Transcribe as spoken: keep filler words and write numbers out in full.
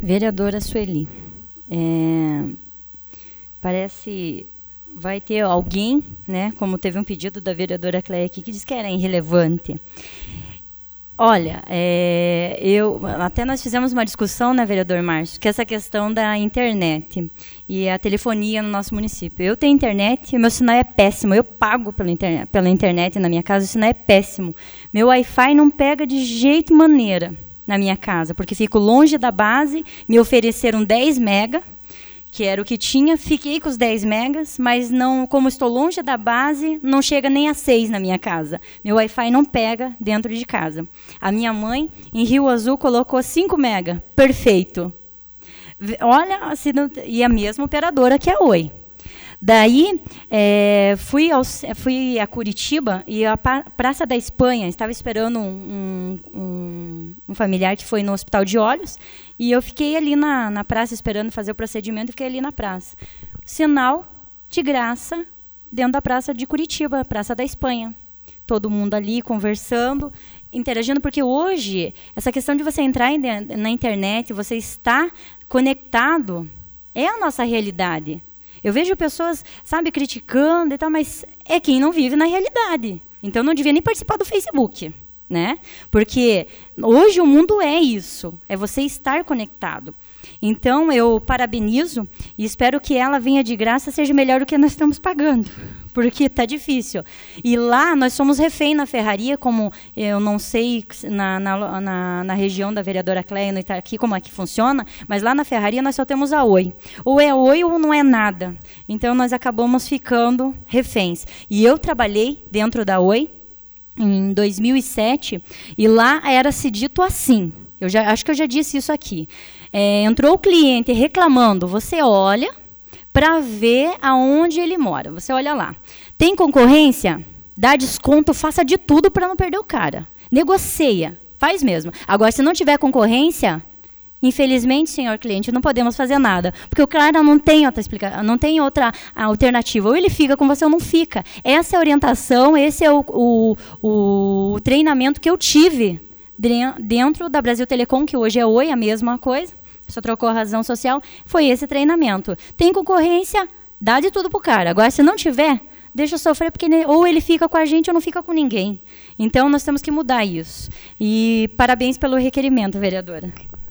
Vereadora Sueli, é, parece vai ter alguém, né, como teve um pedido da vereadora Cleia aqui, que diz que era irrelevante. Olha, é, eu, até nós fizemos uma discussão, né, vereador Márcio, que é essa questão da internet e a telefonia no nosso município. Eu tenho internet e meu sinal é péssimo, eu pago pela internet, pela internet na minha casa, o sinal é péssimo. Meu Wi-Fi não pega de jeito maneira na minha casa, porque fico longe da base, me ofereceram dez mega, que era o que tinha, fiquei com os dez megas, mas não, como estou longe da base, não chega nem a seis na minha casa. Meu Wi-Fi não pega dentro de casa. A minha mãe, em Rio Azul, colocou cinco mega, perfeito. Olha, e a mesma operadora que a Oi. Daí, é, fui, ao, fui a Curitiba e a Praça da Espanha, estava esperando um, um, um familiar que foi no Hospital de Olhos, e eu fiquei ali na, na praça esperando fazer o procedimento, e fiquei ali na praça. Sinal de graça dentro da Praça de Curitiba, Praça da Espanha. Todo mundo ali conversando, interagindo, porque hoje, essa questão de você entrar na internet, você estar conectado, é a nossa realidade. Eu vejo pessoas, sabe, criticando e tal, mas é quem não vive na realidade. Então, não devia nem participar do Facebook, né? Porque hoje o mundo é isso, é você estar conectado. Então, eu parabenizo e espero que ela venha de graça, seja melhor do que nós estamos pagando, porque está difícil. E lá, nós somos refém na ferraria, como eu não sei na, na, na, na região da vereadora Cleia, no Itaraqui, como é que funciona, mas lá na ferraria nós só temos a Oi. Ou é Oi ou não é nada. Então, nós acabamos ficando reféns. E eu trabalhei dentro da Oi em dois mil e sete, e lá era-se dito assim, eu já, acho que eu já disse isso aqui, é, entrou o cliente reclamando, você olha para ver aonde ele mora, você olha lá, tem concorrência? Dá desconto, faça de tudo para não perder o cara, negocia, faz mesmo. Agora, se não tiver concorrência, infelizmente, senhor cliente, não podemos fazer nada, porque o cara não tem outra explicação, não tem outra alternativa. Ou ele fica com você ou não fica. Essa é a orientação, esse é o, o, o treinamento que eu tive dentro da Brasil Telecom, que hoje é Oi, a mesma coisa, só trocou a razão social, foi esse treinamento. Tem concorrência, dá de tudo para o cara. Agora, se não tiver, deixa sofrer, porque ou ele fica com a gente ou não fica com ninguém. Então, nós temos que mudar isso. E parabéns pelo requerimento, vereadora.